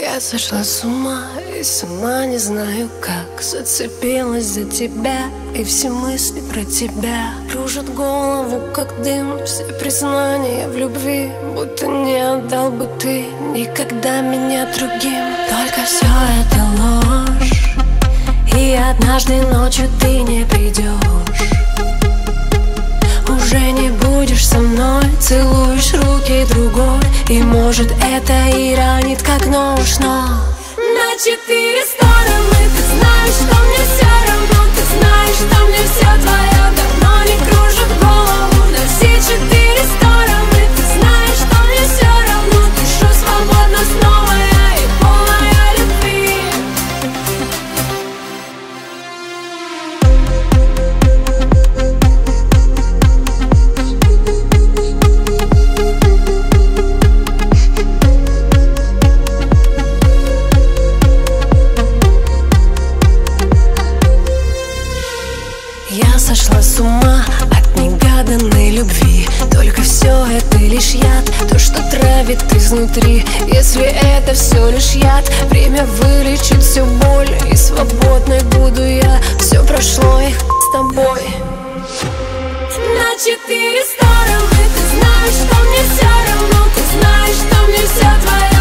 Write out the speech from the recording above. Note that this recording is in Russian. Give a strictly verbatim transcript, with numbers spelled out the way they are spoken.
Я сошла с ума и сама не знаю как. Зацепилась за тебя, и все мысли про тебя кружат голову, как дым. Все признания в любви, будто не отдал бы ты никогда меня другим. Только все это ложь, и однажды ночью ты не придешь. Уже не будешь со мной, целуешь руки другой. И может это и ранит как нож, но на четыре стороны ты знаешь, что мне все равно. Ты знаешь, что мне все твое давно не кружит голову. На все четыре стороны ты знаешь, что мне все равно. Дышу свободно снова я и полная любви. Я сошла с ума от негаданной любви. Только все это лишь яд, то, что травит изнутри. Если это все лишь яд, время вылечит всю боль. И свободной буду я, все прошло и с тобой. На четыре стороны ты знаешь, что мне все равно. Ты знаешь, что мне все твое